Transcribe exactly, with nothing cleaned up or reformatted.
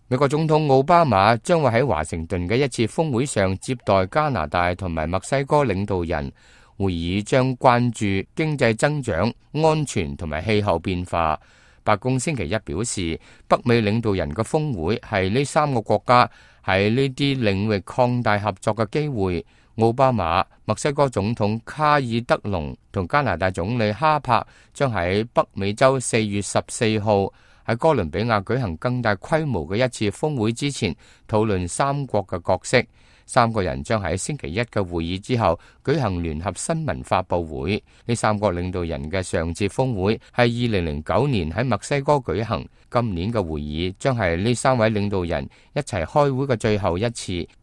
美國總統奧巴馬將會喺華盛頓嘅一次峰會上接待加拿大同埋墨西哥領導人。會議將關注經濟增長、安全同埋氣候變化。白宮星期一表示，北美領導人嘅峰會係呢三個國家喺呢啲領域擴大合作嘅機會。奧巴馬、墨西哥總統卡爾德隆同加拿大總理哈柏將喺北美洲四月十四號喺哥倫比亞舉行更大規模嘅一次峰會之前，討論三國嘅角色。三個人將喺星期一嘅會議之後舉行聯合新聞發佈會。呢三國領導人嘅上次峰會係二零零九年喺墨西哥舉行，今年嘅會議將係呢三位領導人一齊開會嘅最後一次。